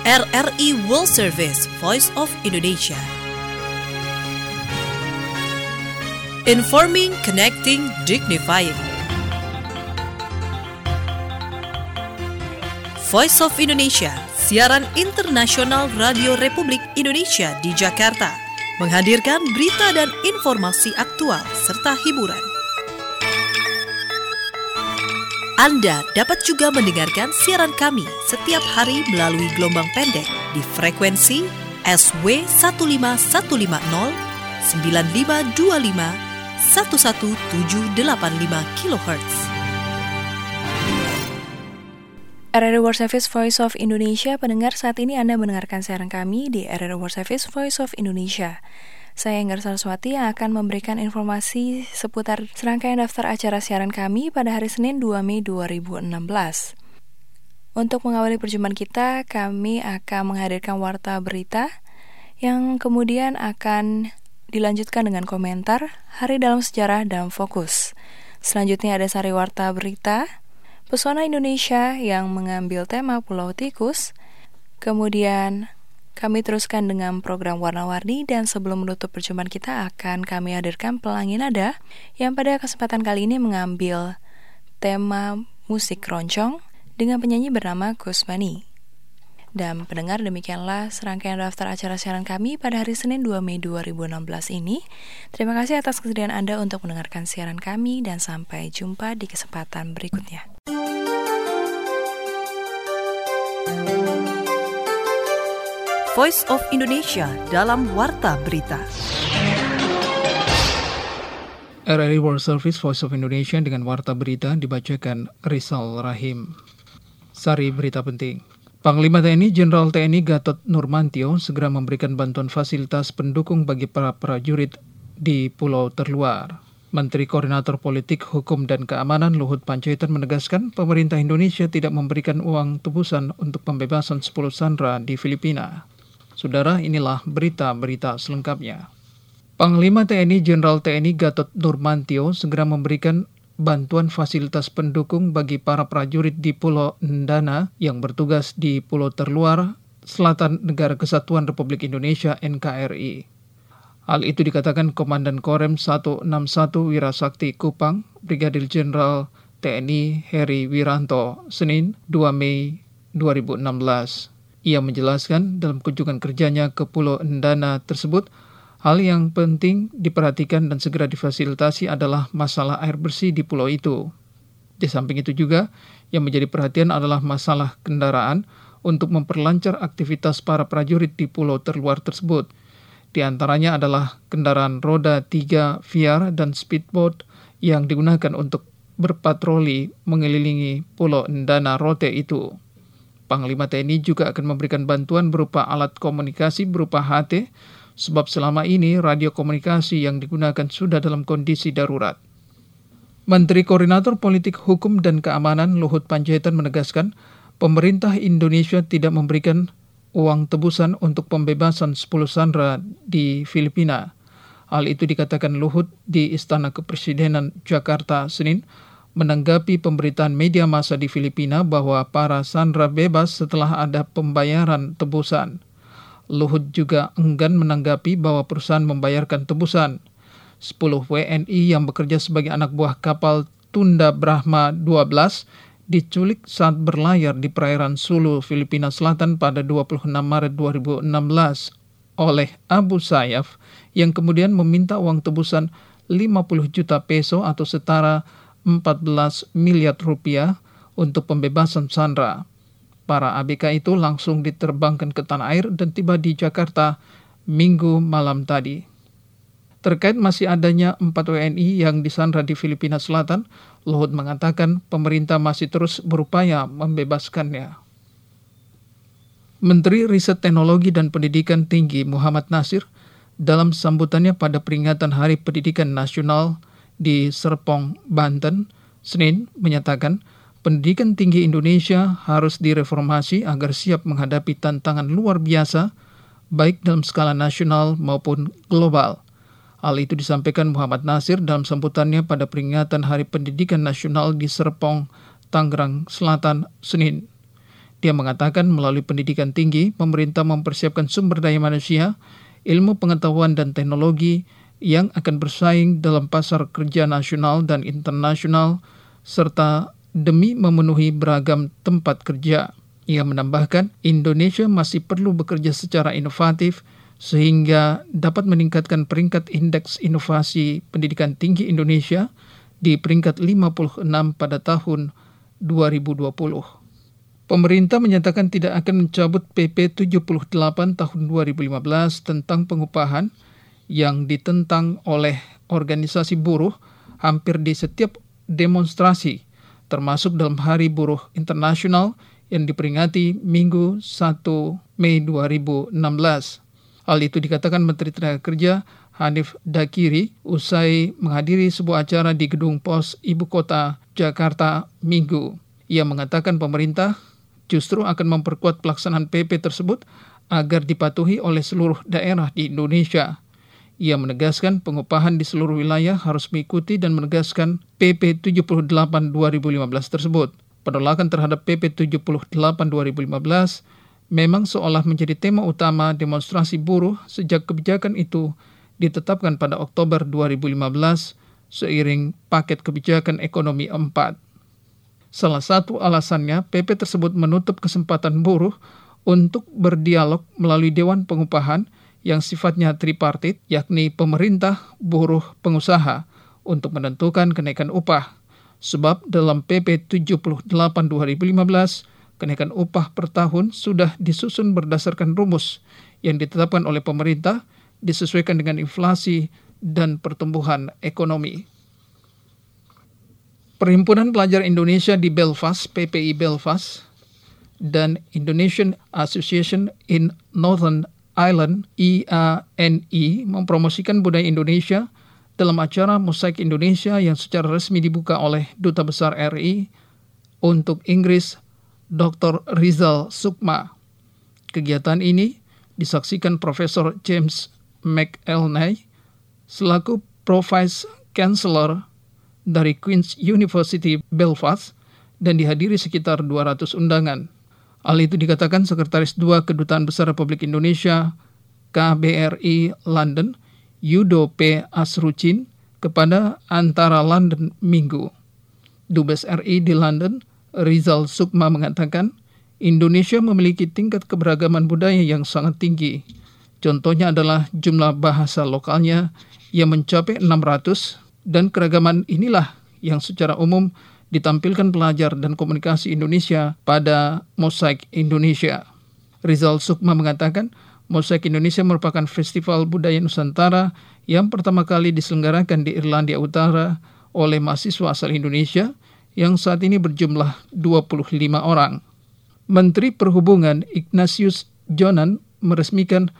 RRI World Service, Voice of Indonesia. Informing, connecting, dignifying. Voice of Indonesia, siaran internasional Radio Republik Indonesia di Jakarta, menghadirkan berita dan informasi aktual serta hiburan. Anda dapat juga mendengarkan siaran kami setiap hari melalui gelombang pendek di frekuensi SW 15150, 9525, 11785 kHz. RRI World Service Voice of Indonesia, pendengar, saat ini Anda mendengarkan siaran kami di RRI World Service Voice of Indonesia. Saya Enggar Saraswati yang akan memberikan informasi seputar serangkaian daftar acara siaran kami pada hari Senin 2 Mei 2016. Untuk mengawali perjumpaan kita, kami akan menghadirkan warta berita yang kemudian akan dilanjutkan dengan komentar Hari dalam Sejarah dan Fokus. Selanjutnya ada sari warta berita Pesona Indonesia yang mengambil tema Pulau Tikus. Kemudian kami teruskan dengan program Warna-Warni, dan sebelum menutup perjumpaan kita akan kami hadirkan Pelangi Nada yang pada kesempatan kali ini mengambil tema musik keroncong dengan penyanyi bernama Kusmani. Dan pendengar, demikianlah serangkaian daftar acara siaran kami pada hari Senin 2 Mei 2016 ini. Terima kasih atas kesediaan Anda untuk mendengarkan siaran kami, dan sampai jumpa di kesempatan berikutnya. Voice of Indonesia dalam Warta Berita. RRI World Service Voice of Indonesia dengan Warta Berita dibacakan Rizal Rahim. Sari berita penting. Panglima TNI Jenderal TNI Gatot Nurmantio segera memberikan bantuan fasilitas pendukung bagi para prajurit di pulau terluar. Menteri Koordinator Politik, Hukum, dan Keamanan Luhut Panjaitan menegaskan pemerintah Indonesia tidak memberikan uang tebusan untuk pembebasan 10 sandera di Filipina. Saudara, inilah berita-berita selengkapnya. Panglima TNI Jenderal TNI Gatot Nurmantio segera memberikan bantuan fasilitas pendukung bagi para prajurit di Pulau Ndana yang bertugas di pulau terluar selatan Negara Kesatuan Republik Indonesia NKRI. Hal itu dikatakan Komandan Korem 161 Wirasakti Kupang, Brigadir Jenderal TNI Heri Wiranto, Senin 2 Mei 2016. Ia menjelaskan dalam kunjungan kerjanya ke Pulau Ndana tersebut, hal yang penting diperhatikan dan segera difasilitasi adalah masalah air bersih di pulau itu. Di samping itu juga, yang menjadi perhatian adalah masalah kendaraan untuk memperlancar aktivitas para prajurit di pulau terluar tersebut. Di antaranya adalah kendaraan roda 3 VR dan speedboat yang digunakan untuk berpatroli mengelilingi Pulau Ndana Rote itu. Panglima TNI juga akan memberikan bantuan berupa alat komunikasi berupa HT, sebab selama ini radio komunikasi yang digunakan sudah dalam kondisi darurat. Menteri Koordinator Politik, Hukum, dan Keamanan Luhut Panjaitan menegaskan pemerintah Indonesia tidak memberikan uang tebusan untuk pembebasan 10 sandera di Filipina. Hal itu dikatakan Luhut di Istana Kepresidenan Jakarta Senin, menanggapi pemberitaan media massa di Filipina bahwa para sandera bebas setelah ada pembayaran tebusan. Luhut juga enggan menanggapi bahwa perusahaan membayarkan tebusan. 10 WNI yang bekerja sebagai anak buah kapal Tunda Brahma 12 diculik saat berlayar di perairan Sulu, Filipina Selatan pada 26 Maret 2016 oleh Abu Sayyaf yang kemudian meminta uang tebusan 50 juta peso atau setara 14 miliar rupiah untuk pembebasan sandera. Para ABK itu langsung diterbangkan ke tanah air dan tiba di Jakarta Minggu malam tadi. Terkait masih adanya 4 WNI yang disandra di Filipina Selatan, Luhut mengatakan pemerintah masih terus berupaya membebaskannya. Menteri Riset Teknologi dan Pendidikan Tinggi Muhammad Nasir dalam sambutannya pada peringatan Hari Pendidikan Nasional di Serpong, Banten, Senin menyatakan pendidikan tinggi Indonesia harus direformasi agar siap menghadapi tantangan luar biasa baik dalam skala nasional maupun global. Hal itu disampaikan Muhammad Nasir dalam sambutannya pada peringatan Hari Pendidikan Nasional di Serpong, Tangerang Selatan, Senin. Dia mengatakan melalui pendidikan tinggi, pemerintah mempersiapkan sumber daya manusia, ilmu pengetahuan dan teknologi yang akan bersaing dalam pasar kerja nasional dan internasional, serta demi memenuhi beragam tempat kerja. Ia menambahkan, Indonesia masih perlu bekerja secara inovatif sehingga dapat meningkatkan peringkat indeks inovasi pendidikan tinggi Indonesia di peringkat 56 pada tahun 2020. Pemerintah menyatakan tidak akan mencabut PP 78 tahun 2015 tentang pengupahan yang ditentang oleh organisasi buruh hampir di setiap demonstrasi, termasuk dalam Hari Buruh Internasional yang diperingati Minggu 1 Mei 2016. Hal itu dikatakan Menteri Tenaga Kerja Hanif Dakiri usai menghadiri sebuah acara di Gedung Pos Ibu Kota Jakarta Minggu. Ia mengatakan pemerintah justru akan memperkuat pelaksanaan PP tersebut agar dipatuhi oleh seluruh daerah di Indonesia. Ia menegaskan pengupahan di seluruh wilayah harus mengikuti dan menegaskan PP 78 2015 tersebut. Penolakan terhadap PP 78 2015 memang seolah menjadi tema utama demonstrasi buruh sejak kebijakan itu ditetapkan pada Oktober 2015 seiring paket kebijakan ekonomi 4. Salah satu alasannya, PP tersebut menutup kesempatan buruh untuk berdialog melalui Dewan Pengupahan yang sifatnya tripartit, yakni pemerintah, buruh, pengusaha, untuk menentukan kenaikan upah. Sebab dalam PP 78 2015, kenaikan upah per tahun sudah disusun berdasarkan rumus yang ditetapkan oleh pemerintah, disesuaikan dengan inflasi dan pertumbuhan ekonomi. Perhimpunan Pelajar Indonesia di Belfast, PPI Belfast, dan Indonesian Association in Northern Ireland, IANI, mempromosikan budaya Indonesia dalam acara Mosaik Indonesia yang secara resmi dibuka oleh Duta Besar RI untuk Inggris, Dr. Rizal Sukma. Kegiatan ini disaksikan Profesor James McElnay selaku Pro-Vice Chancellor dari Queen's University Belfast dan dihadiri sekitar 200 undangan. Hal itu dikatakan Sekretaris 2 Kedutaan Besar Republik Indonesia KBRI London, Yudo P. Asrucin, kepada Antara London Minggu. Dubes RI di London, Rizal Sukma, mengatakan Indonesia memiliki tingkat keberagaman budaya yang sangat tinggi. Contohnya adalah jumlah bahasa lokalnya yang mencapai 600, dan keragaman inilah yang secara umum ditampilkan pelajar dan komunikasi Indonesia pada Mosaik Indonesia. Rizal Sukma mengatakan Mosaik Indonesia merupakan festival budaya Nusantara yang pertama kali diselenggarakan di Irlandia Utara oleh mahasiswa asal Indonesia yang saat ini berjumlah 25 orang. Menteri Perhubungan Ignatius Jonan meresmikan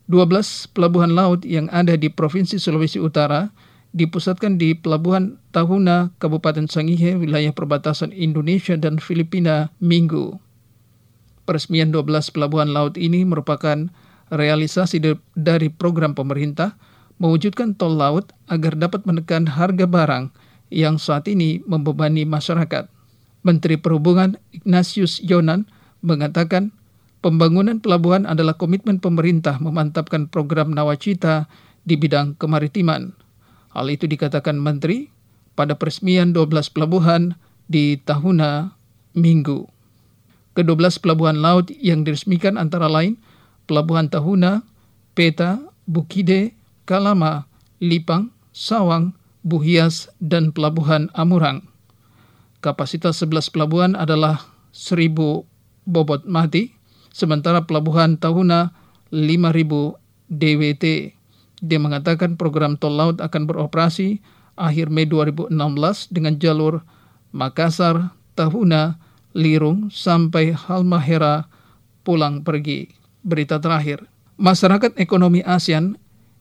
12 pelabuhan laut yang ada di Provinsi Sulawesi Utara dipusatkan di Pelabuhan Tahuna, Kabupaten Sangihe, wilayah perbatasan Indonesia dan Filipina, Minggu. Peresmian 12 pelabuhan laut ini merupakan realisasi dari program pemerintah mewujudkan tol laut agar dapat menekan harga barang yang saat ini membebani masyarakat. Menteri Perhubungan Ignatius Jonan mengatakan pembangunan pelabuhan adalah komitmen pemerintah memantapkan program Nawacita di bidang kemaritiman. Hal itu dikatakan Menteri pada peresmian 12 pelabuhan di Tahuna Minggu. Ke-12 pelabuhan laut yang diresmikan antara lain Pelabuhan Tahuna, Peta, Bukide, Kalama, Lipang, Sawang, Buhias, dan Pelabuhan Amurang. Kapasitas 11 pelabuhan adalah 1.000 bobot mati, sementara Pelabuhan Tahuna 5.000 DWT. Dia mengatakan program tol laut akan beroperasi akhir Mei 2016 dengan jalur Makassar, Tahuna, Lirung, sampai Halmahera pulang pergi. Berita terakhir, Masyarakat Ekonomi ASEAN,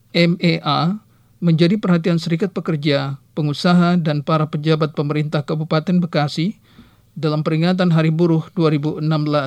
MEA, menjadi perhatian Serikat Pekerja, pengusaha, dan para pejabat pemerintah Kabupaten Bekasi dalam peringatan Hari Buruh 2016.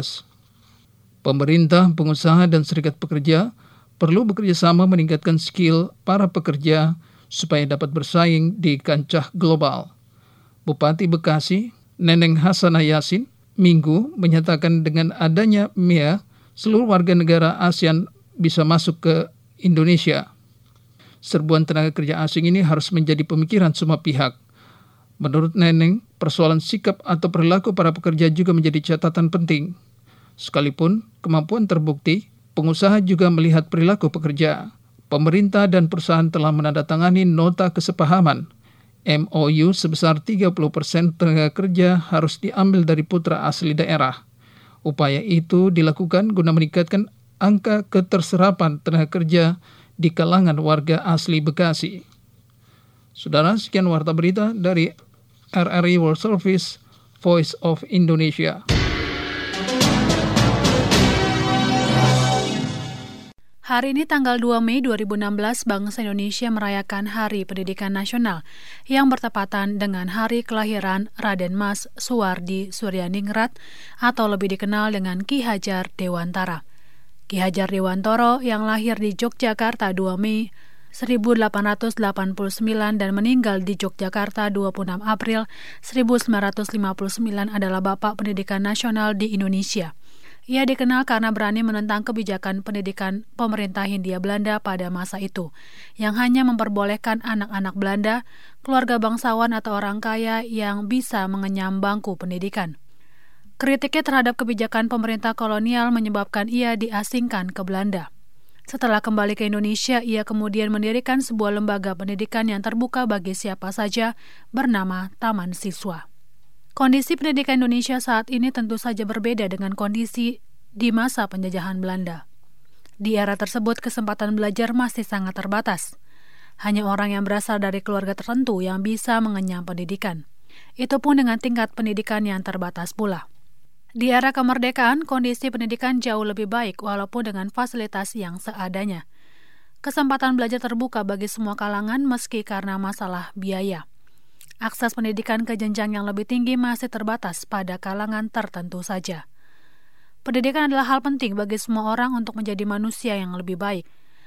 Pemerintah, pengusaha, dan Serikat Pekerja perlu bekerjasama meningkatkan skill para pekerja supaya dapat bersaing di kancah global. Bupati Bekasi, Neneng Hasanah Yasin, Minggu menyatakan dengan adanya MEA, seluruh warga negara ASEAN bisa masuk ke Indonesia. Serbuan tenaga kerja asing ini harus menjadi pemikiran semua pihak. Menurut Neneng, persoalan sikap atau perilaku para pekerja juga menjadi catatan penting. Sekalipun kemampuan terbukti, pengusaha juga melihat perilaku pekerja. Pemerintah dan perusahaan telah menandatangani nota kesepahaman MOU sebesar 30% tenaga kerja harus diambil dari putra asli daerah. Upaya itu dilakukan guna meningkatkan angka keterserapan tenaga kerja di kalangan warga asli Bekasi. Saudara, sekian warta berita dari RRI World Service, Voice of Indonesia. Hari ini tanggal 2 Mei 2016, Bangsa Indonesia merayakan Hari Pendidikan Nasional yang bertepatan dengan hari kelahiran Raden Mas Suwardi Suryaningrat atau lebih dikenal dengan Ki Hajar Dewantara. Ki Hajar Dewantara yang lahir di Yogyakarta 2 Mei 1889 dan meninggal di Yogyakarta 26 April 1959 adalah Bapak Pendidikan Nasional di Indonesia. Ia dikenal karena berani menentang kebijakan pendidikan pemerintah Hindia Belanda pada masa itu, yang hanya memperbolehkan anak-anak Belanda, keluarga bangsawan atau orang kaya yang bisa mengenyam bangku pendidikan. Kritiknya terhadap kebijakan pemerintah kolonial menyebabkan ia diasingkan ke Belanda. Setelah kembali ke Indonesia, ia kemudian mendirikan sebuah lembaga pendidikan yang terbuka bagi siapa saja bernama Taman Siswa. Kondisi pendidikan Indonesia saat ini tentu saja berbeda dengan kondisi di masa penjajahan Belanda. Di era tersebut, kesempatan belajar masih sangat terbatas. Hanya orang yang berasal dari keluarga tertentu yang bisa mengenyam pendidikan. Itu pun dengan tingkat pendidikan yang terbatas pula. Di era kemerdekaan, kondisi pendidikan jauh lebih baik walaupun dengan fasilitas yang seadanya. Kesempatan belajar terbuka bagi semua kalangan meski karena masalah biaya. Akses pendidikan ke jenjang yang lebih tinggi masih terbatas pada kalangan tertentu saja. Pendidikan adalah hal penting bagi semua orang untuk menjadi manusia yang lebih baik.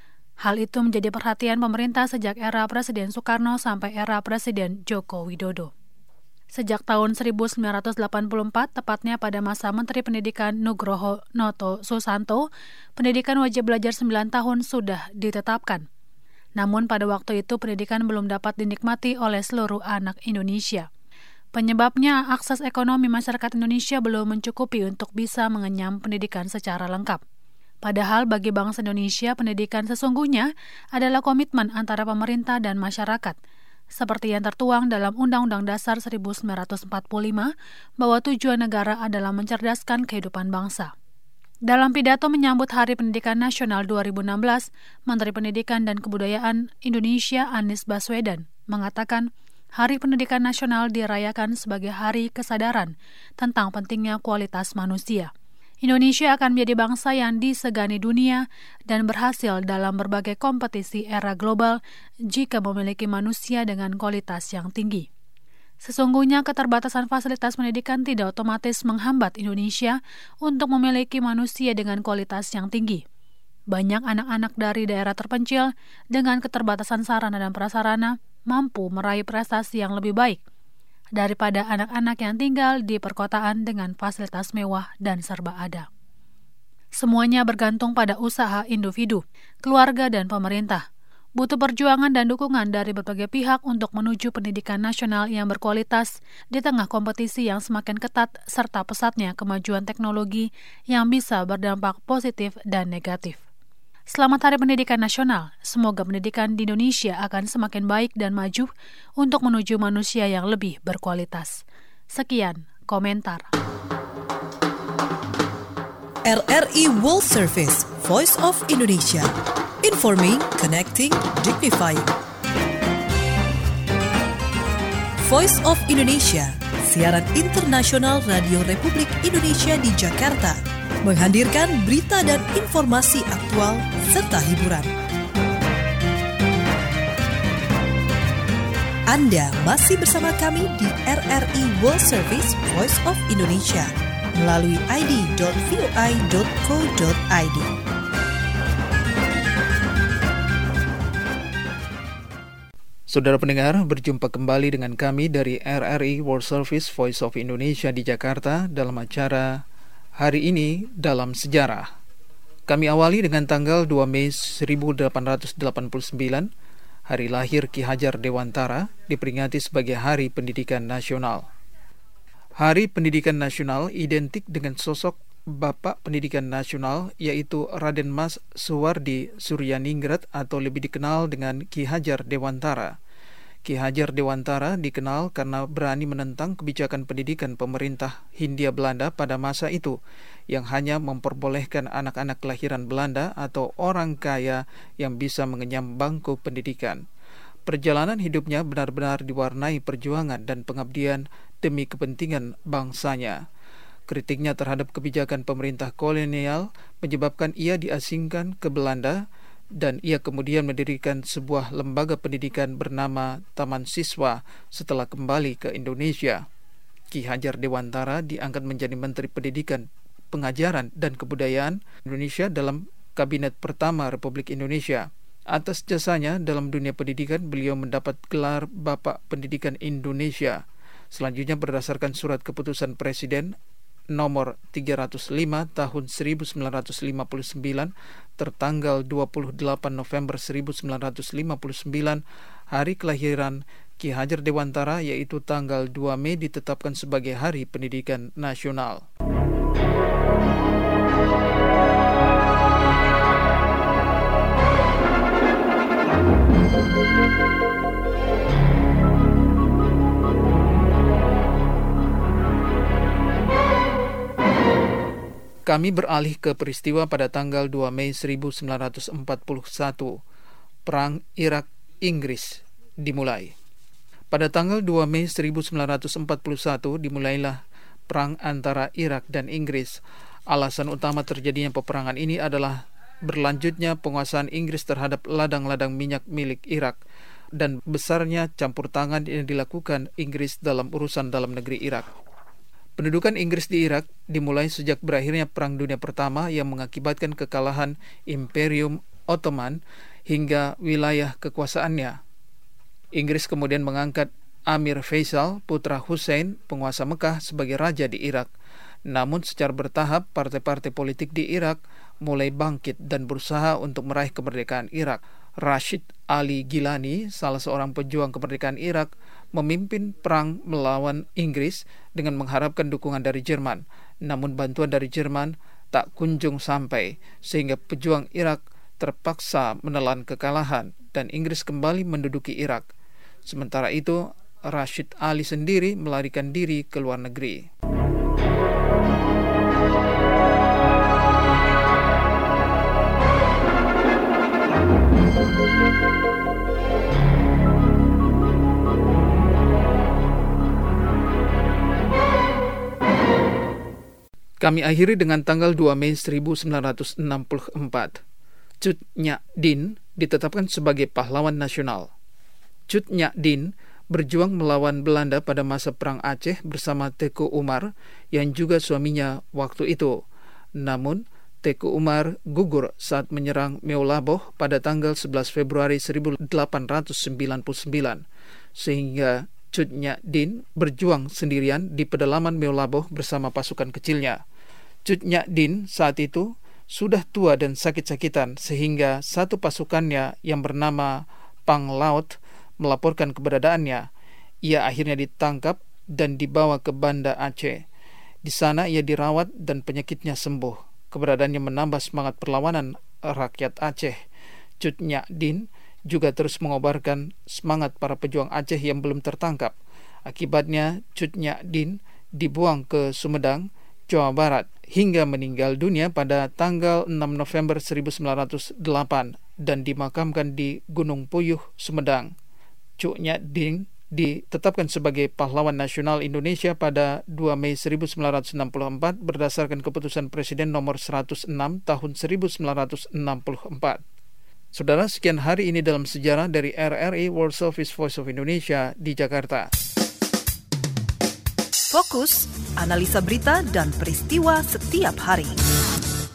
Hal itu menjadi perhatian pemerintah sejak era Presiden Soekarno sampai era Presiden Joko Widodo. Sejak tahun 1984, tepatnya pada masa Menteri Pendidikan Nugroho Noto Susanto, pendidikan wajib belajar 9 tahun sudah ditetapkan. Namun pada waktu itu pendidikan belum dapat dinikmati oleh seluruh anak Indonesia. Penyebabnya akses ekonomi masyarakat Indonesia belum mencukupi untuk bisa mengenyam pendidikan secara lengkap. Padahal bagi bangsa Indonesia, pendidikan sesungguhnya adalah komitmen antara pemerintah dan masyarakat. Seperti yang tertuang dalam Undang-Undang Dasar 1945 bahwa tujuan negara adalah mencerdaskan kehidupan bangsa. Dalam pidato menyambut Hari Pendidikan Nasional 2016, Menteri Pendidikan dan Kebudayaan Indonesia Anies Baswedan mengatakan Hari Pendidikan Nasional dirayakan sebagai hari kesadaran tentang pentingnya kualitas manusia. Indonesia akan menjadi bangsa yang disegani dunia dan berhasil dalam berbagai kompetisi era global jika memiliki manusia dengan kualitas yang tinggi. Sesungguhnya keterbatasan fasilitas pendidikan tidak otomatis menghambat Indonesia untuk memiliki manusia dengan kualitas yang tinggi. Banyak anak-anak dari daerah terpencil dengan keterbatasan sarana dan prasarana mampu meraih prestasi yang lebih baik daripada anak-anak yang tinggal di perkotaan dengan fasilitas mewah dan serba ada. Semuanya bergantung pada usaha individu, keluarga, dan pemerintah. Butuh perjuangan dan dukungan dari berbagai pihak untuk menuju pendidikan nasional yang berkualitas di tengah kompetisi yang semakin ketat serta pesatnya kemajuan teknologi yang bisa berdampak positif dan negatif. Selamat Hari Pendidikan Nasional. Semoga pendidikan di Indonesia akan semakin baik dan maju untuk menuju manusia yang lebih berkualitas. Sekian komentar. RRI World Service, Voice of Indonesia. Informing, connecting, dignifying. Voice of Indonesia, siaran internasional Radio Republik Indonesia di Jakarta, menghadirkan berita dan informasi aktual serta hiburan. Anda masih bersama kami di RRI World Service Voice of Indonesia melalui id.voi.co.id. Saudara pendengar, berjumpa kembali dengan kami dari RRI World Service Voice of Indonesia di Jakarta dalam acara Hari Ini Dalam Sejarah. Kami awali dengan tanggal 2 Mei 1889, hari lahir Ki Hajar Dewantara, diperingati sebagai Hari Pendidikan Nasional. Hari Pendidikan Nasional identik dengan sosok Bapak Pendidikan Nasional, yaitu Raden Mas Suwardi Suryaningrat atau lebih dikenal dengan Ki Hajar Dewantara. Ki Hajar Dewantara dikenal karena berani menentang kebijakan pendidikan pemerintah Hindia Belanda pada masa itu, yang hanya memperbolehkan anak-anak kelahiran Belanda atau orang kaya yang bisa mengenyam bangku pendidikan. Perjalanan hidupnya benar-benar diwarnai perjuangan dan pengabdian demi kepentingan bangsanya. Kritiknya terhadap kebijakan pemerintah kolonial menyebabkan ia diasingkan ke Belanda dan ia kemudian mendirikan sebuah lembaga pendidikan bernama Taman Siswa setelah kembali ke Indonesia. Ki Hajar Dewantara diangkat menjadi Menteri Pendidikan, Pengajaran dan Kebudayaan Indonesia dalam Kabinet pertama Republik Indonesia. Atas jasanya dalam dunia pendidikan, beliau mendapat gelar Bapak Pendidikan Indonesia. Selanjutnya berdasarkan surat keputusan Presiden nomor 305 tahun 1959 tertanggal 28 November 1959, hari kelahiran Ki Hajar Dewantara yaitu tanggal 2 Mei ditetapkan sebagai Hari Pendidikan Nasional. Kami beralih ke peristiwa pada tanggal 2 Mei 1941. Perang Irak-Inggris dimulai. Pada tanggal 2 Mei 1941 dimulailah perang antara Irak dan Inggris. Alasan utama terjadinya peperangan ini adalah berlanjutnya penguasaan Inggris terhadap ladang-ladang minyak milik Irak dan besarnya campur tangan yang dilakukan Inggris dalam urusan dalam negeri Irak. Pendudukan Inggris di Irak dimulai sejak berakhirnya Perang Dunia Pertama yang mengakibatkan kekalahan Imperium Ottoman hingga wilayah kekuasaannya. Inggris kemudian mengangkat Amir Faisal, putra Hussein, penguasa Mekah, sebagai raja di Irak. Namun secara bertahap, partai-partai politik di Irak mulai bangkit dan berusaha untuk meraih kemerdekaan Irak. Rashid Ali Gilani, salah seorang pejuang kemerdekaan Irak, memimpin perang melawan Inggris dengan mengharapkan dukungan dari Jerman. Namun bantuan dari Jerman tak kunjung sampai, sehingga pejuang Irak terpaksa menelan kekalahan dan Inggris kembali menduduki Irak. Sementara itu, Rashid Ali sendiri melarikan diri ke luar negeri. Kami akhiri dengan tanggal 2 Mei 1964. Cut Nyak Dien ditetapkan sebagai pahlawan nasional. Cut Nyak Dien berjuang melawan Belanda pada masa Perang Aceh bersama Teuku Umar yang juga suaminya waktu itu. Namun, Teuku Umar gugur saat menyerang Meulaboh pada tanggal 11 Februari 1899, sehingga Cut Nyak Dien berjuang sendirian di pedalaman Meulaboh bersama pasukan kecilnya. Cut Nyak Dien saat itu sudah tua dan sakit-sakitan, sehingga satu pasukannya yang bernama Pang Laut melaporkan keberadaannya. Ia akhirnya ditangkap dan dibawa ke Banda Aceh. Di sana ia dirawat dan penyakitnya sembuh. Keberadaannya menambah semangat perlawanan rakyat Aceh. Cut Nyak Dien juga terus mengobarkan semangat para pejuang Aceh yang belum tertangkap. Akibatnya, Cut Nyak Dien dibuang ke Sumedang, Jawa Barat, hingga meninggal dunia pada tanggal 6 November 1908 dan dimakamkan di Gunung Puyuh, Sumedang. Cut Nyak Dien ditetapkan sebagai pahlawan nasional Indonesia pada 2 Mei 1964 berdasarkan keputusan Presiden nomor 106 tahun 1964. Saudara, sekian hari ini dalam sejarah dari RRI World Service Voice of Indonesia di Jakarta. Fokus, analisa berita dan peristiwa setiap hari.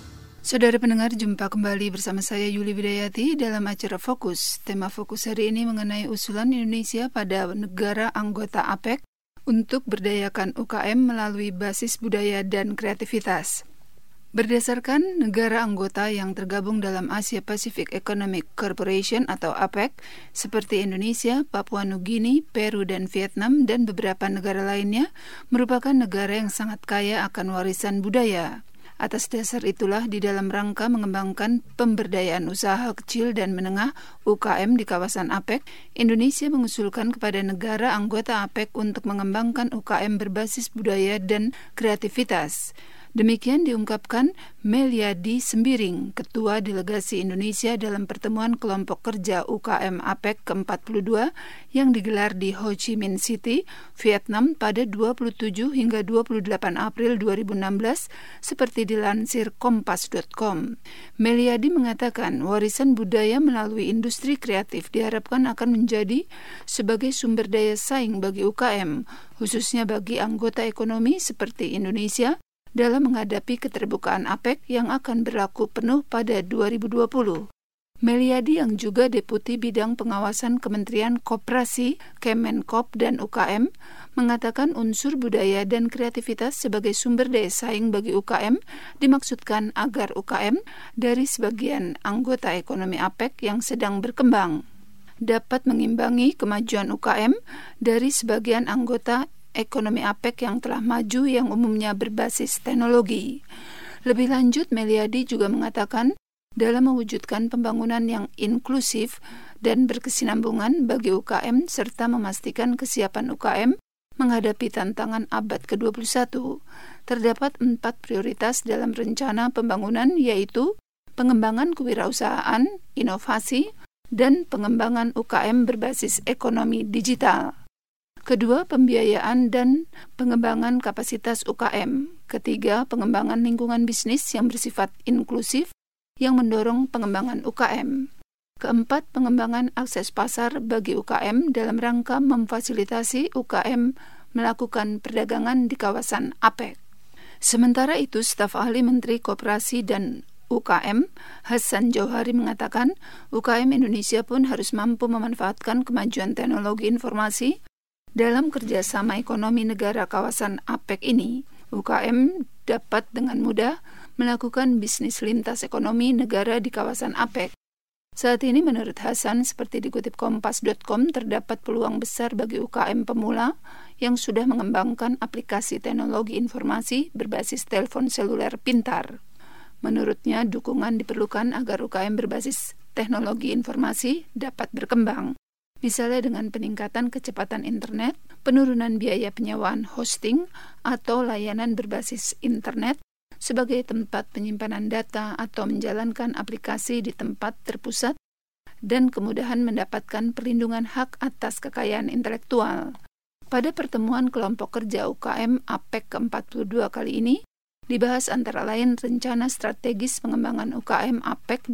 Saudara pendengar, jumpa kembali bersama saya Yuli Widayati dalam acara Fokus. Tema fokus hari ini mengenai usulan Indonesia pada negara anggota APEC untuk berdayakan UKM melalui basis budaya dan kreativitas. Berdasarkan negara anggota yang tergabung dalam Asia Pacific Economic Corporation atau APEC, seperti Indonesia, Papua Nugini, Peru, dan Vietnam, dan beberapa negara lainnya, merupakan negara yang sangat kaya akan warisan budaya. Atas dasar itulah, di dalam rangka mengembangkan pemberdayaan usaha kecil dan menengah UKM di kawasan APEC, Indonesia mengusulkan kepada negara anggota APEC untuk mengembangkan UKM berbasis budaya dan kreativitas. Demikian diungkapkan Meliadi Sembiring, Ketua Delegasi Indonesia dalam pertemuan kelompok kerja UKM APEC ke-42 yang digelar di Ho Chi Minh City, Vietnam pada 27 hingga 28 April 2016, seperti dilansir kompas.com. Meliadi mengatakan warisan budaya melalui industri kreatif diharapkan akan menjadi sebagai sumber daya saing bagi UKM, khususnya bagi anggota ekonomi seperti Indonesia, dalam menghadapi keterbukaan APEC yang akan berlaku penuh pada 2020. Meliadi yang juga Deputi Bidang Pengawasan Kementerian Koperasi, Kemenkop, dan UKM, mengatakan unsur budaya dan kreativitas sebagai sumber daya saing bagi UKM dimaksudkan agar UKM dari sebagian anggota ekonomi APEC yang sedang berkembang dapat mengimbangi kemajuan UKM dari sebagian anggota ekonomi APEC yang telah maju yang umumnya berbasis teknologi. Lebih lanjut, Meliadi juga mengatakan dalam mewujudkan pembangunan yang inklusif dan berkesinambungan bagi UKM serta memastikan kesiapan UKM menghadapi tantangan abad ke-21, terdapat 4 prioritas dalam rencana pembangunan, yaitu pengembangan kewirausahaan, inovasi, dan pengembangan UKM berbasis ekonomi digital. Kedua, pembiayaan dan pengembangan kapasitas UKM. Ketiga, pengembangan lingkungan bisnis yang bersifat inklusif yang mendorong pengembangan UKM. Keempat, pengembangan akses pasar bagi UKM dalam rangka memfasilitasi UKM melakukan perdagangan di kawasan APEC. Sementara itu, staf ahli Menteri Koperasi dan UKM, Hasan Johari, mengatakan UKM Indonesia pun harus mampu memanfaatkan kemajuan teknologi informasi dalam kerjasama ekonomi negara kawasan APEC ini. UKM dapat dengan mudah melakukan bisnis lintas ekonomi negara di kawasan APEC. Saat ini menurut Hasan, seperti dikutip kompas.com, terdapat peluang besar bagi UKM pemula yang sudah mengembangkan aplikasi teknologi informasi berbasis telepon seluler pintar. Menurutnya, dukungan diperlukan agar UKM berbasis teknologi informasi dapat berkembang. Misalnya dengan peningkatan kecepatan internet, penurunan biaya penyewaan hosting, atau layanan berbasis internet sebagai tempat penyimpanan data atau menjalankan aplikasi di tempat terpusat, dan kemudahan mendapatkan perlindungan hak atas kekayaan intelektual. Pada pertemuan kelompok kerja UKM APEC ke-42 kali ini, dibahas antara lain rencana strategis pengembangan UKM APEC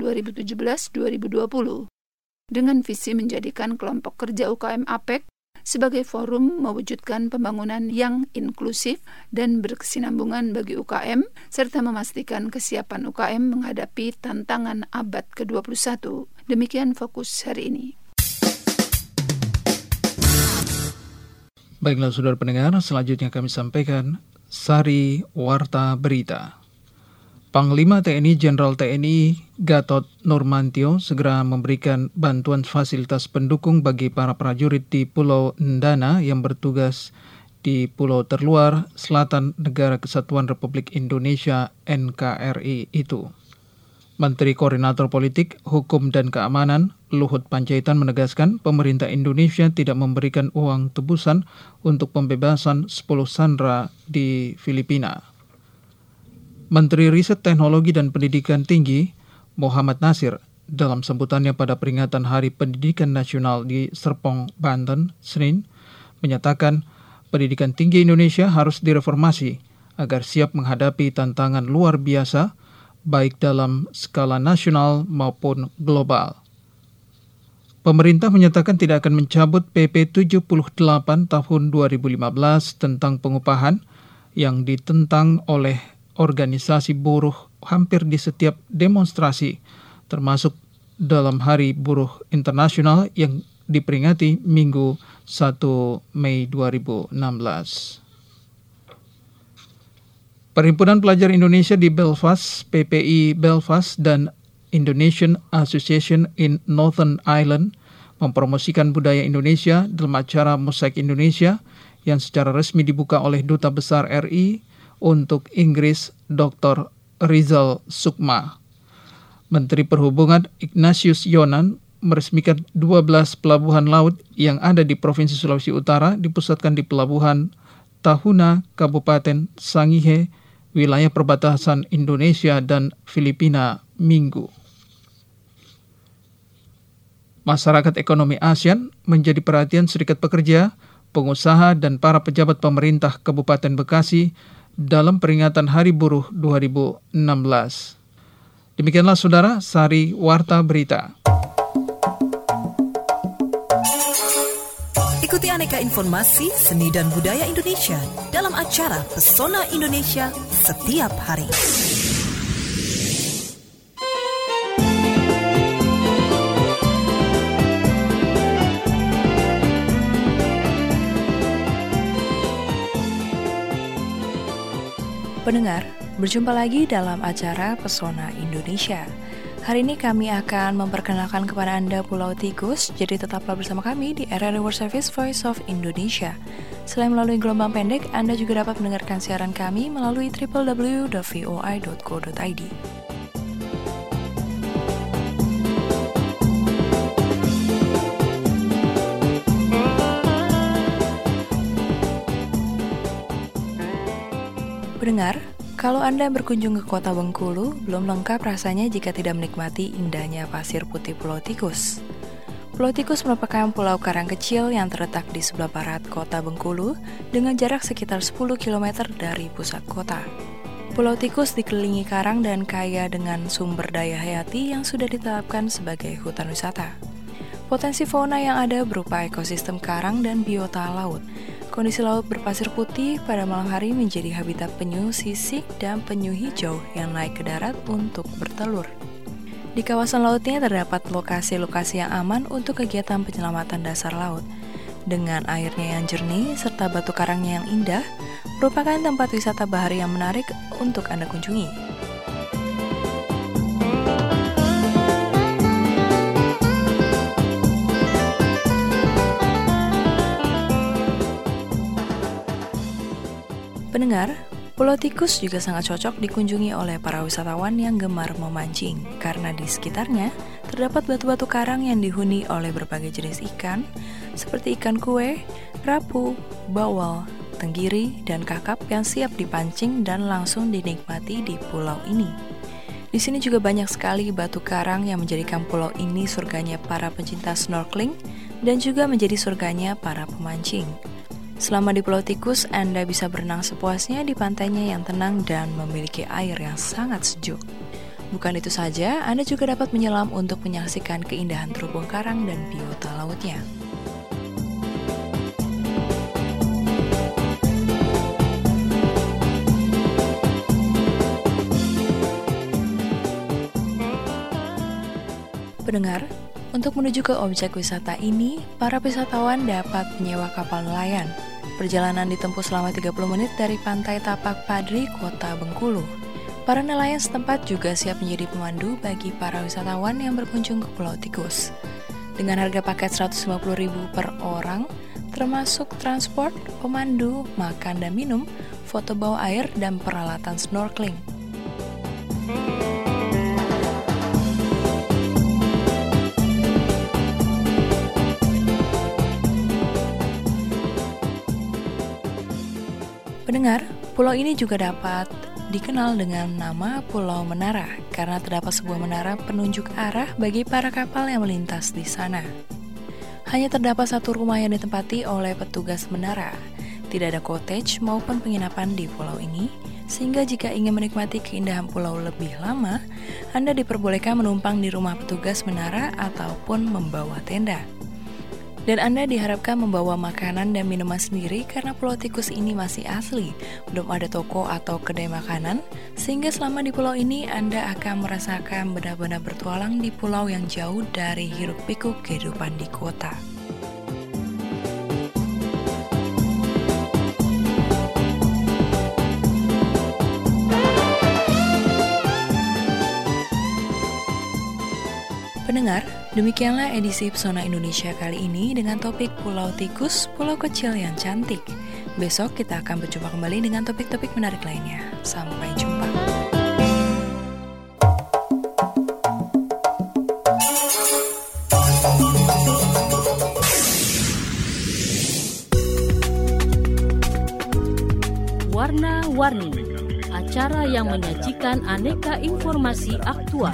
2017-2020. Dengan visi menjadikan kelompok kerja UKM APEC sebagai forum mewujudkan pembangunan yang inklusif dan berkesinambungan bagi UKM, serta memastikan kesiapan UKM menghadapi tantangan abad ke-21. Demikian fokus hari ini. Baiklah saudara pendengar, selanjutnya kami sampaikan Sari Warta Berita. Panglima TNI Jenderal TNI Gatot Nurmantio segera memberikan bantuan fasilitas pendukung bagi para prajurit di Pulau Ndana yang bertugas di pulau terluar selatan Negara Kesatuan Republik Indonesia NKRI itu. Menteri Koordinator Politik, Hukum dan Keamanan Luhut Panjaitan menegaskan pemerintah Indonesia tidak memberikan uang tebusan untuk pembebasan 10 sandera di Filipina. Menteri Riset Teknologi dan Pendidikan Tinggi Muhammad Nasir dalam sambutannya pada peringatan Hari Pendidikan Nasional di Serpong, Banten, Senin, menyatakan pendidikan tinggi Indonesia harus direformasi agar siap menghadapi tantangan luar biasa baik dalam skala nasional maupun global. Pemerintah menyatakan tidak akan mencabut PP 78 tahun 2015 tentang pengupahan yang ditentang oleh organisasi buruh hampir di setiap demonstrasi, termasuk dalam Hari Buruh Internasional yang diperingati Minggu 1 Mei 2016. Perhimpunan Pelajar Indonesia di Belfast, PPI Belfast, dan Indonesian Association in Northern Ireland mempromosikan budaya Indonesia dalam acara Mosaik Indonesia yang secara resmi dibuka oleh Duta Besar RI untuk Inggris Dr. Rizal Sukma. Menteri Perhubungan Ignatius Yonan meresmikan 12 pelabuhan laut yang ada di Provinsi Sulawesi Utara dipusatkan di Pelabuhan Tahuna, Kabupaten Sangihe, wilayah perbatasan Indonesia dan Filipina, Minggu. Masyarakat ekonomi ASEAN menjadi perhatian serikat pekerja, pengusaha, dan para pejabat pemerintah Kabupaten Bekasi dalam peringatan Hari Buruh 2016. Demikianlah saudara, Sari Warta Berita. Ikuti aneka informasi seni dan budaya Indonesia dalam acara Pesona Indonesia setiap hari. Pendengar, berjumpa lagi dalam acara Pesona Indonesia. Hari ini kami akan memperkenalkan kepada Anda Pulau Tikus, jadi tetaplah bersama kami di RRI World Service Voice of Indonesia. Selain melalui gelombang pendek, Anda juga dapat mendengarkan siaran kami melalui www.voi.co.id. Pendengar, kalau Anda berkunjung ke kota Bengkulu, belum lengkap rasanya jika tidak menikmati indahnya pasir putih Pulau Tikus. Pulau Tikus merupakan pulau karang kecil yang terletak di sebelah barat kota Bengkulu dengan jarak sekitar 10 km dari pusat kota. Pulau Tikus dikelilingi karang dan kaya dengan sumber daya hayati yang sudah ditetapkan sebagai hutan wisata. Potensi fauna yang ada berupa ekosistem karang dan biota laut. Kondisi laut berpasir putih pada malam hari menjadi habitat penyu sisik dan penyu hijau yang naik ke darat untuk bertelur. Di kawasan lautnya terdapat lokasi-lokasi yang aman untuk kegiatan penyelamatan dasar laut. Dengan airnya yang jernih serta batu karangnya yang indah, merupakan tempat wisata bahari yang menarik untuk Anda kunjungi. Pendengar, Pulau Tikus juga sangat cocok dikunjungi oleh para wisatawan yang gemar memancing karena di sekitarnya terdapat batu-batu karang yang dihuni oleh berbagai jenis ikan seperti ikan kue, rapu, bawal, tenggiri, dan kakap yang siap dipancing dan langsung dinikmati di pulau ini. Di sini juga banyak sekali batu karang yang menjadikan pulau ini surganya para pencinta snorkeling dan juga menjadi surganya para pemancing. Selama di Pulau Tikus, Anda bisa berenang sepuasnya di pantainya yang tenang dan memiliki air yang sangat sejuk. Bukan itu saja, Anda juga dapat menyelam untuk menyaksikan keindahan terumbu karang dan biota lautnya. Pendengar, untuk menuju ke objek wisata ini, para wisatawan dapat menyewa kapal nelayan. Perjalanan ditempuh selama 30 menit dari Pantai Tapak Padri, Kota Bengkulu. Para nelayan setempat juga siap menjadi pemandu bagi para wisatawan yang berkunjung ke Pulau Tikus. Dengan harga paket Rp150.000 per orang, termasuk transport, pemandu, makan dan minum, foto bawah air, dan peralatan snorkeling. Pendengar, pulau ini juga dapat dikenal dengan nama Pulau Menara karena terdapat sebuah menara penunjuk arah bagi para kapal yang melintas di sana. Hanya terdapat satu rumah yang ditempati oleh petugas menara. Tidak ada cottage maupun penginapan di pulau ini, sehingga jika ingin menikmati keindahan pulau lebih lama, Anda diperbolehkan menumpang di rumah petugas menara ataupun membawa tenda. Dan Anda diharapkan membawa makanan dan minuman sendiri karena pulau tikus ini masih asli. Belum ada toko atau kedai makanan, sehingga selama di pulau ini Anda akan merasakan benar-benar bertualang di pulau yang jauh dari hiruk-pikuk kehidupan di kota. Pendengar, demikianlah edisi Pesona Indonesia kali ini dengan topik Pulau Tikus, Pulau Kecil yang Cantik. Besok kita akan berjumpa kembali dengan topik-topik menarik lainnya. Sampai jumpa. Warna-warni, acara yang menyajikan aneka informasi aktual.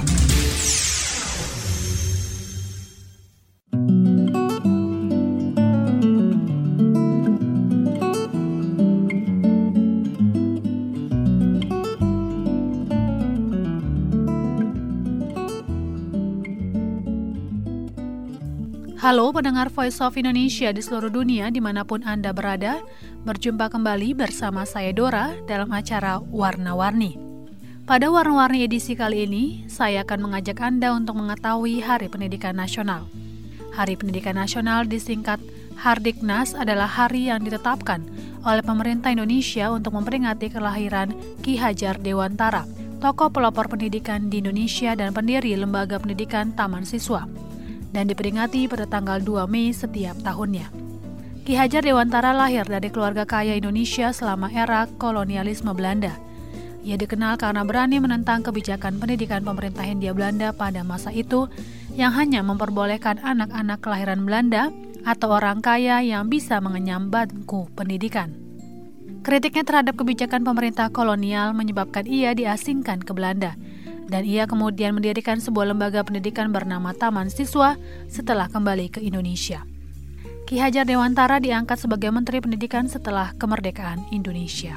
Halo pendengar Voice of Indonesia di seluruh dunia dimanapun Anda berada, berjumpa kembali bersama saya Dora dalam acara Warna-Warni. Pada Warna-Warni edisi kali ini, saya akan mengajak Anda untuk mengetahui Hari Pendidikan Nasional. Hari Pendidikan Nasional disingkat Hardiknas adalah hari yang ditetapkan oleh pemerintah Indonesia untuk memperingati kelahiran Ki Hajar Dewantara, tokoh pelopor pendidikan di Indonesia dan pendiri Lembaga Pendidikan Taman Siswa, dan diperingati pada tanggal 2 Mei setiap tahunnya. Ki Hajar Dewantara lahir dari keluarga kaya Indonesia selama era kolonialisme Belanda. Ia dikenal karena berani menentang kebijakan pendidikan pemerintah Hindia Belanda pada masa itu yang hanya memperbolehkan anak-anak kelahiran Belanda atau orang kaya yang bisa mengenyam bangku pendidikan. Kritiknya terhadap kebijakan pemerintah kolonial menyebabkan ia diasingkan ke Belanda, dan ia kemudian mendirikan sebuah lembaga pendidikan bernama Taman Siswa setelah kembali ke Indonesia. Ki Hajar Dewantara diangkat sebagai Menteri Pendidikan setelah kemerdekaan Indonesia.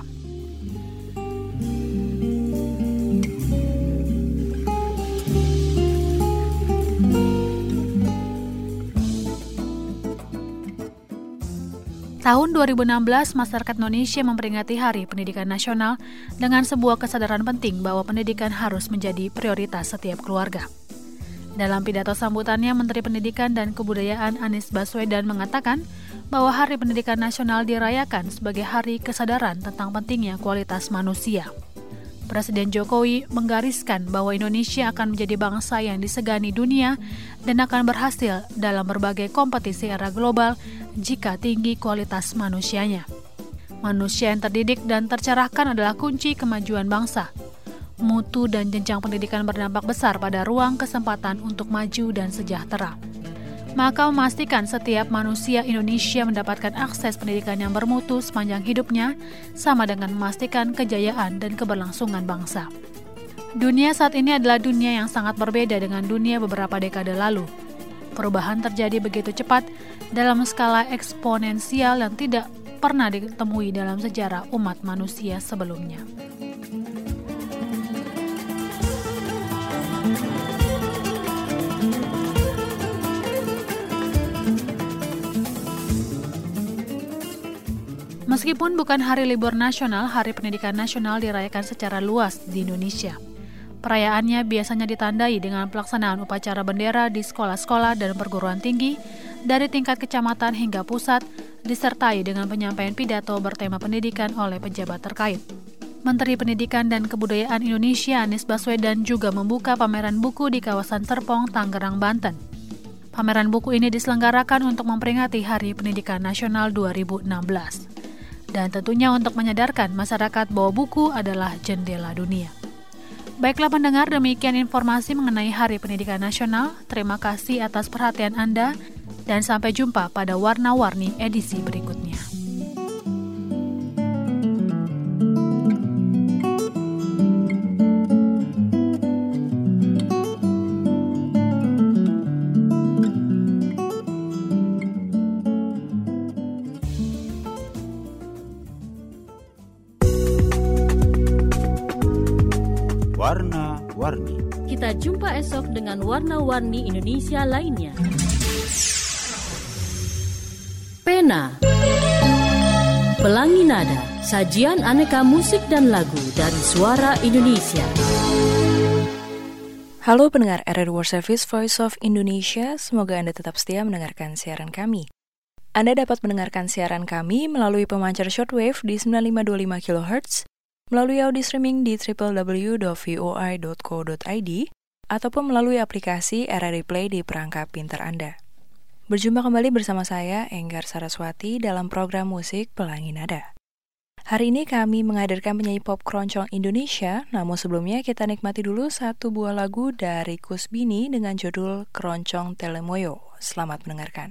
Tahun 2016, masyarakat Indonesia memperingati Hari Pendidikan Nasional dengan sebuah kesadaran penting bahwa pendidikan harus menjadi prioritas setiap keluarga. Dalam pidato sambutannya, Menteri Pendidikan dan Kebudayaan Anies Baswedan mengatakan bahwa Hari Pendidikan Nasional dirayakan sebagai hari kesadaran tentang pentingnya kualitas manusia. Presiden Jokowi menggariskan bahwa Indonesia akan menjadi bangsa yang disegani dunia dan akan berhasil dalam berbagai kompetisi era global jika tinggi kualitas manusianya. Manusia yang terdidik dan tercerahkan adalah kunci kemajuan bangsa. Mutu dan jenjang pendidikan berdampak besar pada ruang kesempatan untuk maju dan sejahtera. Maka memastikan setiap manusia Indonesia mendapatkan akses pendidikan yang bermutu sepanjang hidupnya sama dengan memastikan kejayaan dan keberlangsungan bangsa. Dunia saat ini adalah dunia yang sangat berbeda dengan dunia beberapa dekade lalu. Perubahan terjadi begitu cepat dalam skala eksponensial yang tidak pernah ditemui dalam sejarah umat manusia sebelumnya. Meskipun bukan hari libur nasional, Hari Pendidikan Nasional dirayakan secara luas di Indonesia. Perayaannya biasanya ditandai dengan pelaksanaan upacara bendera di sekolah-sekolah dan perguruan tinggi, dari tingkat kecamatan hingga pusat, disertai dengan penyampaian pidato bertema pendidikan oleh pejabat terkait. Menteri Pendidikan dan Kebudayaan Indonesia Anies Baswedan juga membuka pameran buku di kawasan Serpong, Tangerang, Banten. Pameran buku ini diselenggarakan untuk memperingati Hari Pendidikan Nasional 2016. Dan tentunya untuk menyadarkan masyarakat bahwa buku adalah jendela dunia. Baiklah pendengar, demikian informasi mengenai Hari Pendidikan Nasional. Terima kasih atas perhatian Anda dan sampai jumpa pada Warna-Warni edisi berikutnya. Warna-Warni. Kita jumpa esok dengan Warna-Warni Indonesia lainnya. Pena Pelangi Nada, sajian aneka musik dan lagu dari Suara Indonesia. Halo pendengar RRI World Service Voice of Indonesia, semoga Anda tetap setia mendengarkan siaran kami. Anda dapat mendengarkan siaran kami melalui pemancar shortwave di 9525 kHz, melalui audio streaming di www.voi.co.id, ataupun melalui aplikasi RRI Play di perangkat pintar Anda. Berjumpa kembali bersama saya, Enggar Saraswati, dalam program musik Pelangi Nada. Hari ini kami menghadirkan penyanyi pop keroncong Indonesia, namun sebelumnya kita nikmati dulu satu buah lagu dari Kusbini dengan judul Keroncong Telemoyo. Selamat mendengarkan.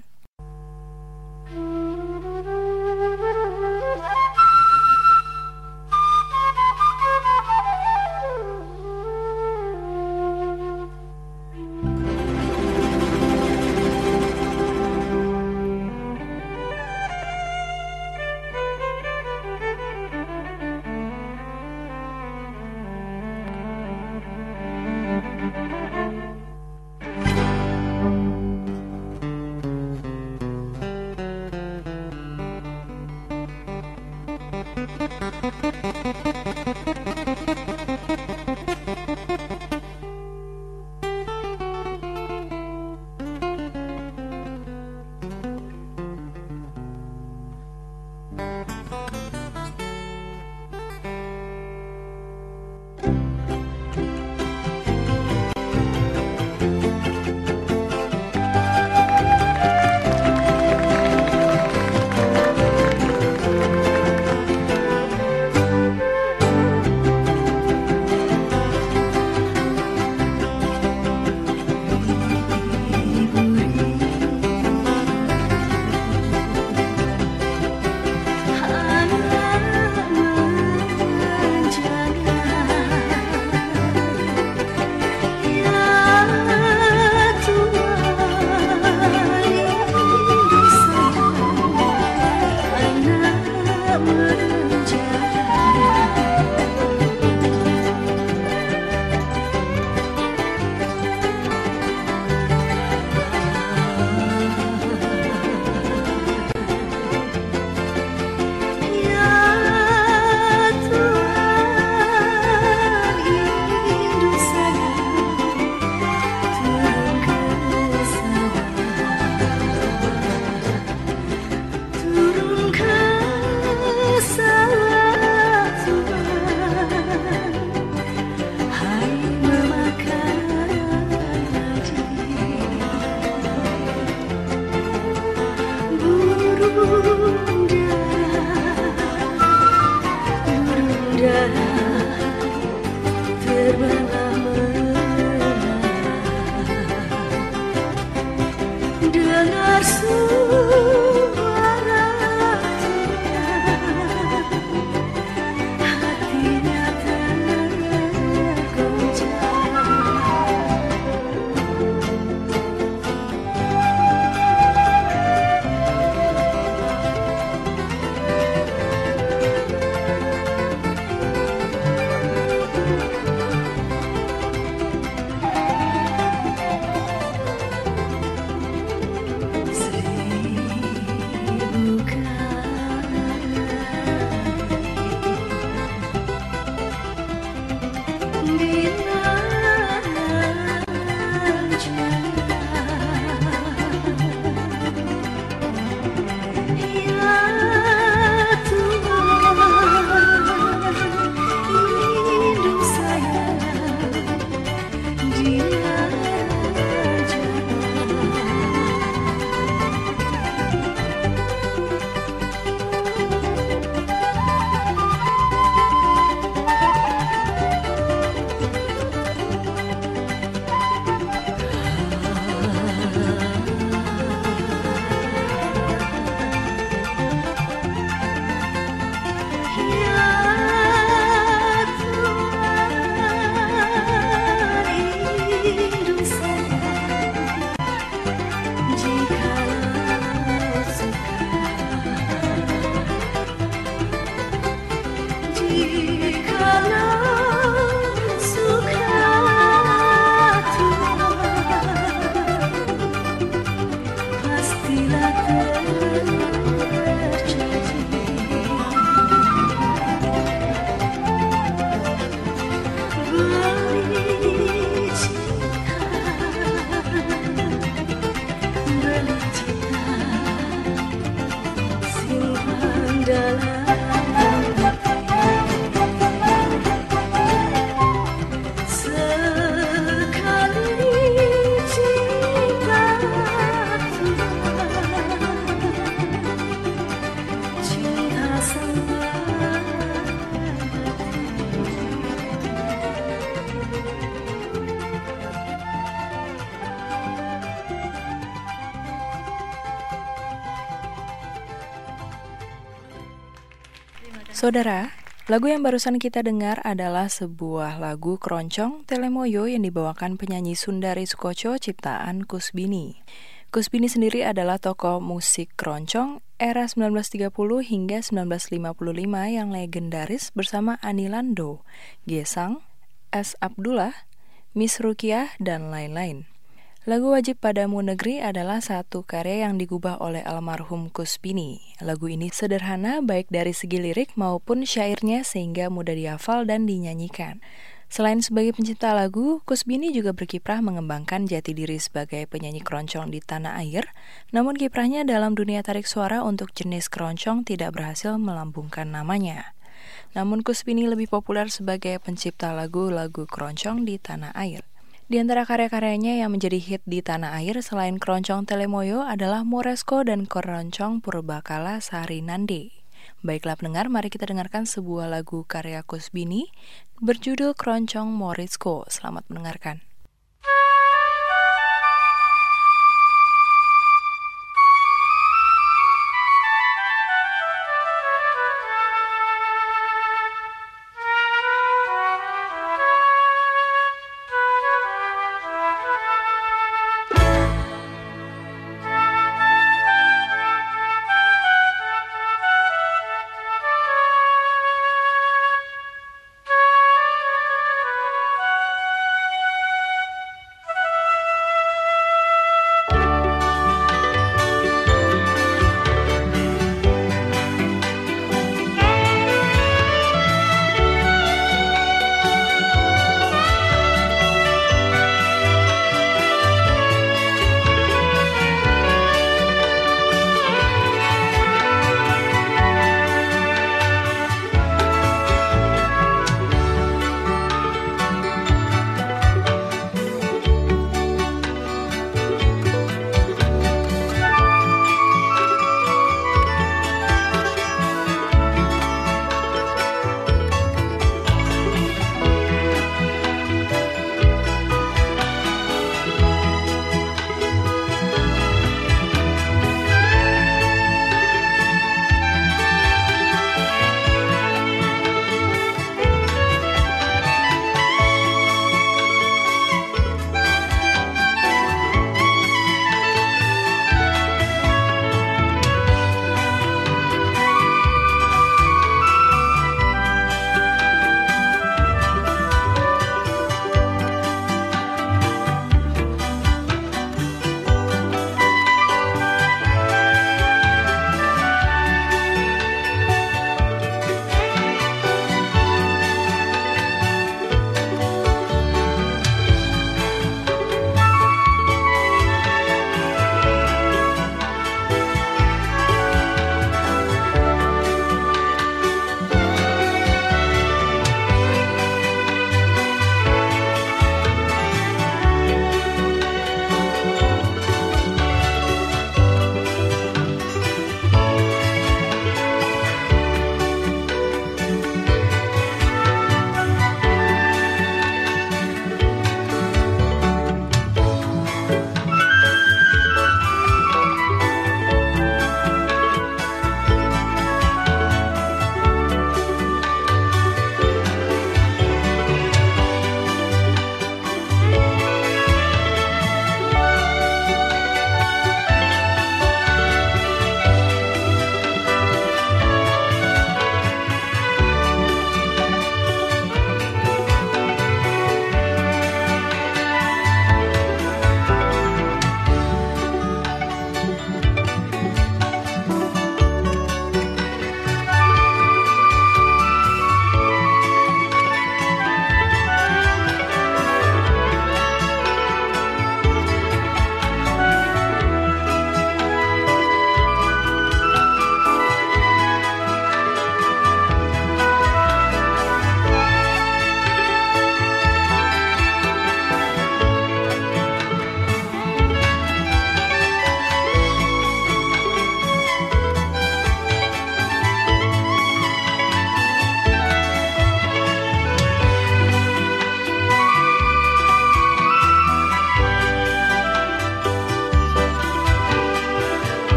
Saudara, lagu yang barusan kita dengar adalah sebuah lagu keroncong Telemoyo yang dibawakan penyanyi Sundari Sukoco ciptaan Kusbini. Kusbini sendiri adalah tokoh musik keroncong era 1930 hingga 1955 yang legendaris bersama Ani Lando, Gesang, S. Abdullah, Miss Rukiah, dan lain-lain. Lagu Wajib Padamu Negeri adalah satu karya yang digubah oleh almarhum Kusbini. Lagu ini sederhana baik dari segi lirik maupun syairnya sehingga mudah dihafal dan dinyanyikan. Selain sebagai pencipta lagu, Kusbini juga berkiprah mengembangkan jati diri sebagai penyanyi keroncong di tanah air, namun kiprahnya dalam dunia tarik suara untuk jenis keroncong tidak berhasil melambungkan namanya. Namun Kusbini lebih populer sebagai pencipta lagu-lagu keroncong di tanah air. Di antara karya-karyanya yang menjadi hit di tanah air selain keroncong Telemoyo adalah Moresko dan keroncong Purbakala Sari Nande. Baiklah pendengar, mari kita dengarkan sebuah lagu karya Kusbini berjudul Keroncong Moresko. Selamat mendengarkan.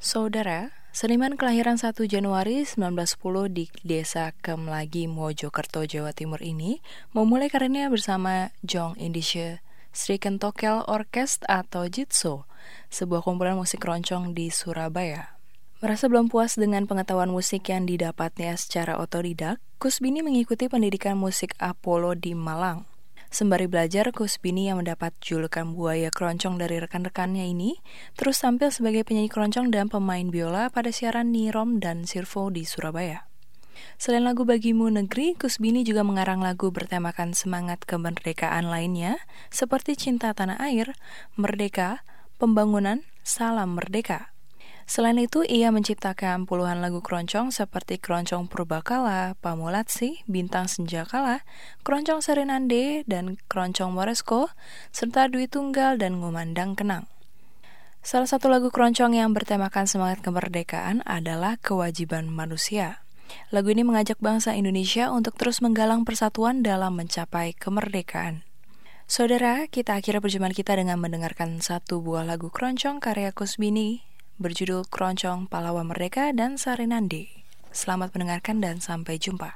Saudara, seniman kelahiran 1 Januari 1910 di Desa Kemlagi, Mojokerto, Jawa Timur ini memulai karirnya bersama Jong Indische Strikentokel Orkest atau Jitso, sebuah kumpulan musik keroncong di Surabaya. Merasa belum puas dengan pengetahuan musik yang didapatnya secara otodidak, Kusbini mengikuti pendidikan musik Apollo di Malang. Sembari belajar, Kusbini yang mendapat julukan buaya keroncong dari rekan-rekannya ini terus tampil sebagai penyanyi keroncong dan pemain biola pada siaran Nirom dan Sirvo di Surabaya. Selain lagu Bagimu Negeri, Kusbini juga mengarang lagu bertemakan semangat kemerdekaan lainnya seperti Cinta Tanah Air, Merdeka, Pembangunan, Salam Merdeka. Selain itu, ia menciptakan puluhan lagu keroncong seperti Keroncong Purbakala, Pamulatsi, Bintang Senjakala, Keroncong Serenande, dan Keroncong Moresko, serta Dwi Tunggal dan Ngumandang Kenang. Salah satu lagu keroncong yang bertemakan semangat kemerdekaan adalah Kewajiban Manusia. Lagu ini mengajak bangsa Indonesia untuk terus menggalang persatuan dalam mencapai kemerdekaan. Saudara, kita akhiri perjumpaan kita dengan mendengarkan satu buah lagu keroncong karya Kusbini berjudul Keroncong Pahlawan Merdeka dan Sarenande. Selamat mendengarkan dan sampai jumpa.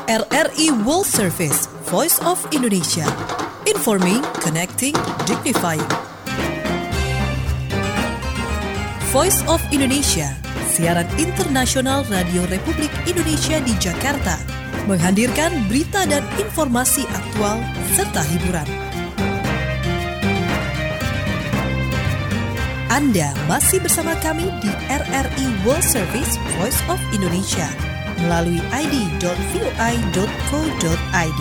RRI World Service, Voice of Indonesia. Informing, connecting, dignifying. Voice of Indonesia, siaran internasional Radio Republik Indonesia di Jakarta, menghadirkan berita dan informasi aktual serta hiburan. Anda masih bersama kami di RRI World Service, Voice of Indonesia, melalui id.voi.co.id.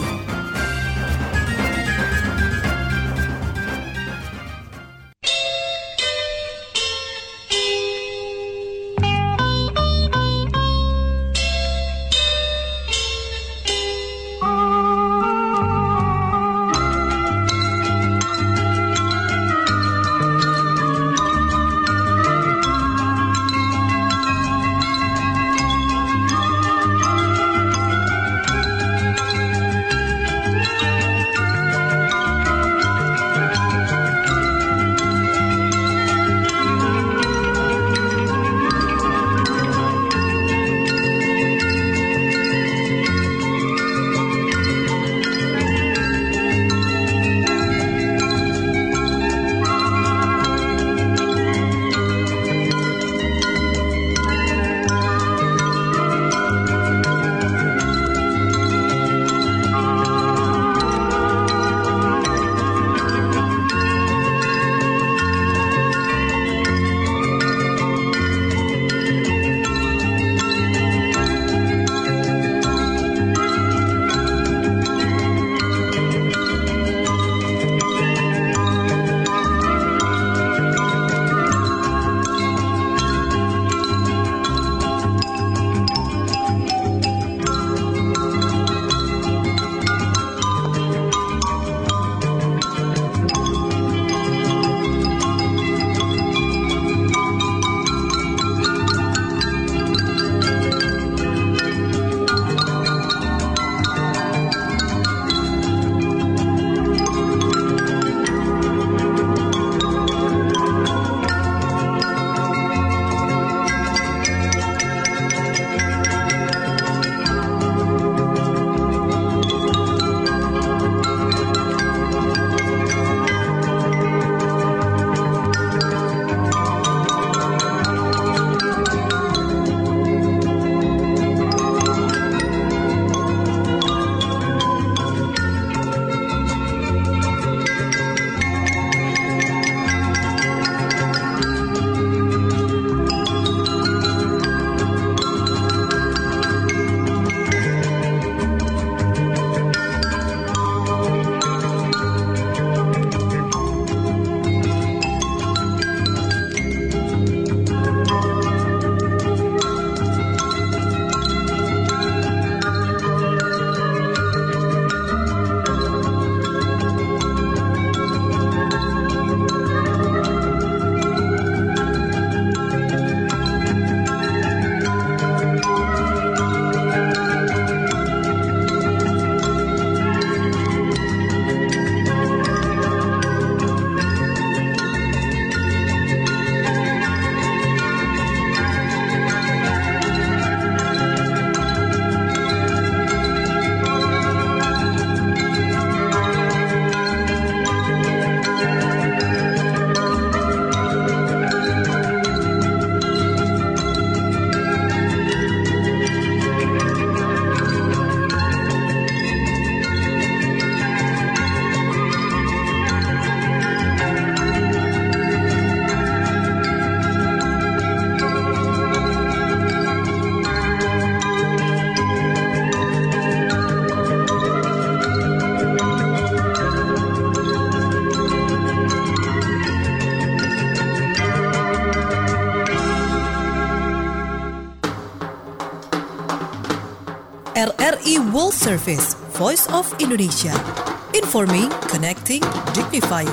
RRI World Service, Voice of Indonesia. Informing, connecting, dignifying.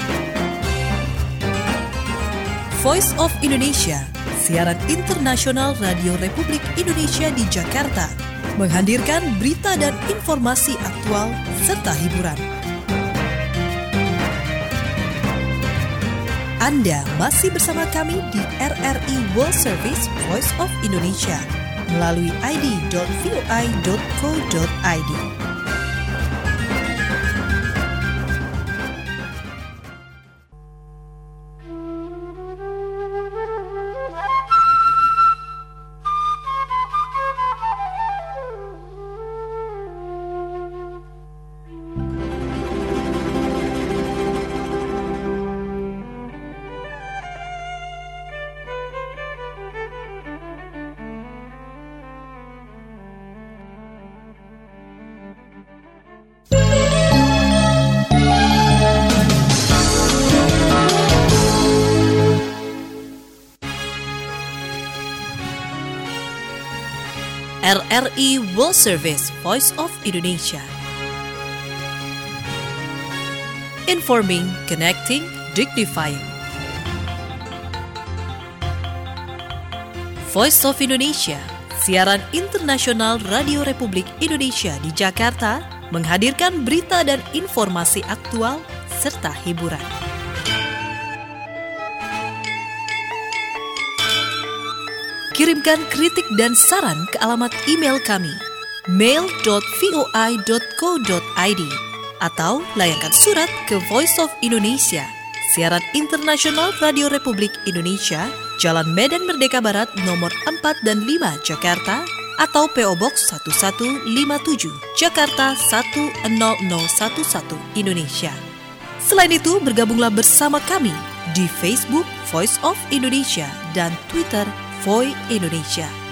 Voice of Indonesia, siaran internasional Radio Republik Indonesia di Jakarta, menghadirkan berita dan informasi aktual serta hiburan. Anda masih bersama kami di RRI World Service, Voice of Indonesia, melalui id.voi.co.id. RRI World Service Voice of Indonesia. Informing, connecting, dignifying. Voice of Indonesia, siaran internasional Radio Republik Indonesia di Jakarta, menghadirkan berita dan informasi aktual serta hiburan. Kirimkan kritik dan saran ke alamat email kami mail.voi.co.id atau layangkan surat ke Voice of Indonesia, siaran internasional Radio Republik Indonesia, Jalan Medan Merdeka Barat nomor 4 dan 5 Jakarta, atau PO Box 1157 Jakarta 10011 Indonesia. Selain itu, bergabunglah bersama kami di Facebook Voice of Indonesia dan Twitter Voi Indonesia.